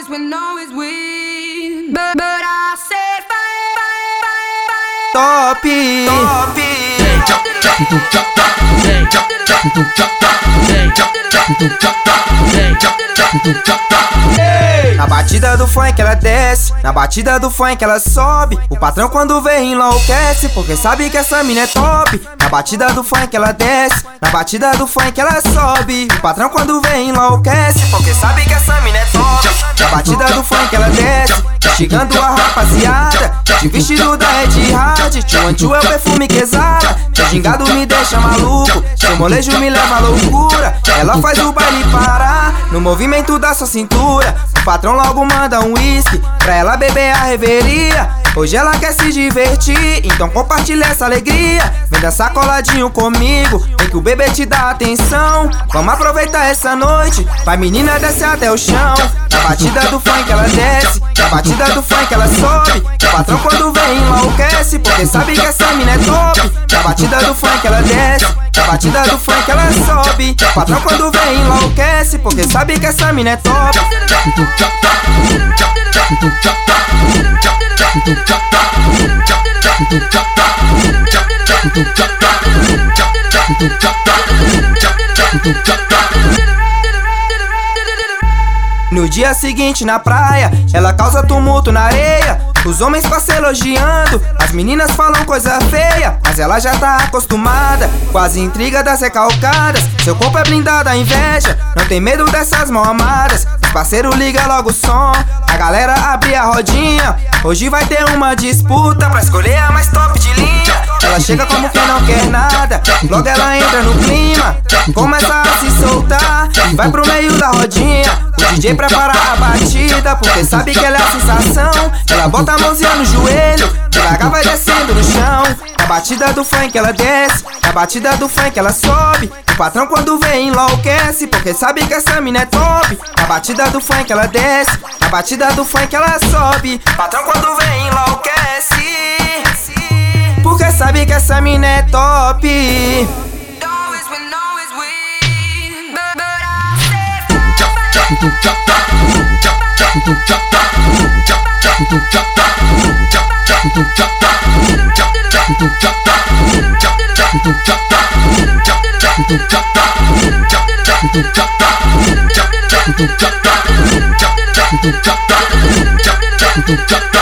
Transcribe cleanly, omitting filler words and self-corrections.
always win. But I said Top. Na batida do funk ela desce, na batida do funk ela sobe. O patrão quando vê enlouquece, porque sabe que essa mina é top. Na batida do funk ela desce, na batida do funk ela sobe. O patrão quando vê enlouquece, porque sabe que essa mina é top. Na batida do funk ela desce, chegando a rapaziada, de vestido da Red Hard. Tio Antio é o perfume que exala, seu gingado me deixa maluco, seu molejo me leva à loucura. Ela faz o baile parar, no movimento da sua cintura. O patrão logo manda um whisky, pra ela beber a reveria. Hoje ela quer se divertir, então compartilha essa alegria. Vem dançar coladinho comigo, vem que o bebê te dá atenção. Vamos aproveitar essa noite, vai menina desce até o chão. Na batida do funk ela desce, na batida do funk ela sobe. O patrão quando vem enlouquece, porque sabe que essa mina é top. Na batida do funk ela desce, na batida do funk ela sobe. O patrão quando vem enlouquece, porque sabe que essa mina é top. No dia seguinte na praia, ela causa tumulto na areia. Os homens passam elogiando, as meninas falam coisa feia, mas ela já tá acostumada com as intrigas das recalcadas. Seu corpo é blindado à inveja, não tem medo dessas mal amadas. Os parceiro liga logo o som, a galera abre a rodinha. Hoje vai ter uma disputa pra escolher a mais top de linha. Ela chega como quem não quer nada, logo ela entra no clima, começa a se soltar e vai pro meio da rodinha. O DJ prepara a batida, porque sabe que ela é a sensação. Ela bota a mãozinha no joelho, devagar vai descendo no chão. Na batida do funk ela desce, na batida do funk ela sobe. O patrão quando vê enlouquece, porque sabe que essa mina é top. Na batida do funk ela desce, na batida do funk ela sobe. O patrão quando vê enlouquece, porque sabe que essa mina é top. always win. But I said Chop.